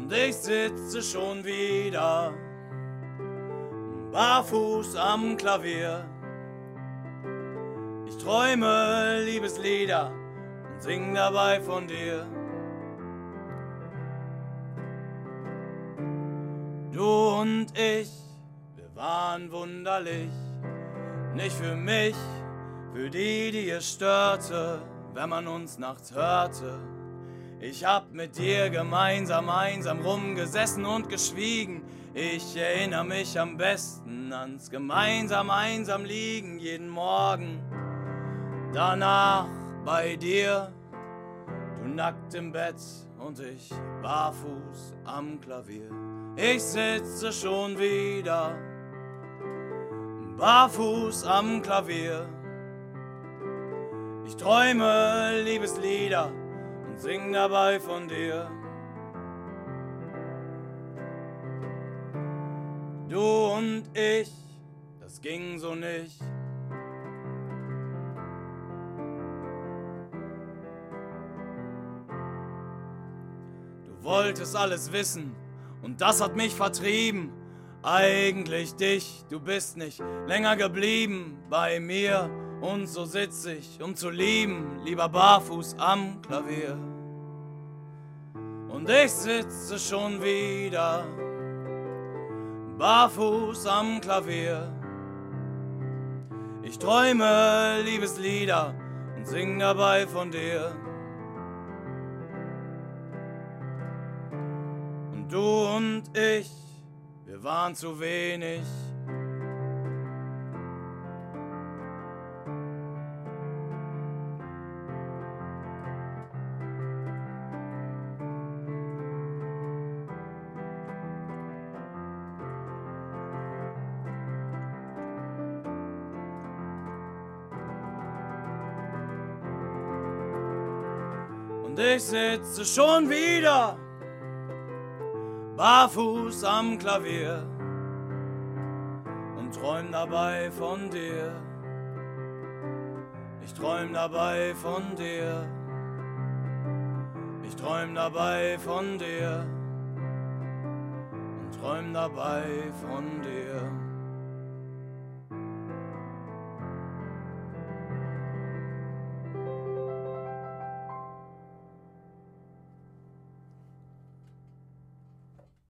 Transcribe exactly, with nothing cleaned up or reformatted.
Und ich sitze schon wieder barfuß am Klavier. Ich träume Liebeslieder und sing dabei von dir. Du und ich, wir waren wunderlich. Nicht für mich, für die, die es störte, wenn man uns nachts hörte. Ich hab mit dir gemeinsam einsam rumgesessen und geschwiegen. Ich erinnere mich am besten ans gemeinsam einsam liegen jeden Morgen. Danach bei dir, du nackt im Bett und ich barfuß am Klavier. Ich sitze schon wieder barfuß am Klavier. Ich träume Liebeslieder und sing dabei von dir. Du und ich, das ging so nicht. Du wolltest alles wissen und das hat mich vertrieben. Eigentlich dich, du bist nicht länger geblieben bei mir. Und so sitz ich, um zu lieben, lieber barfuß am Klavier. Und ich sitze schon wieder barfuß am Klavier. Ich träume Liebeslieder und sing dabei von dir. Und du und ich, wir waren zu wenig. Und ich sitze schon wieder barfuß am Klavier und träum dabei von dir. Ich träum dabei von dir. Ich träum dabei von dir und träum dabei von dir.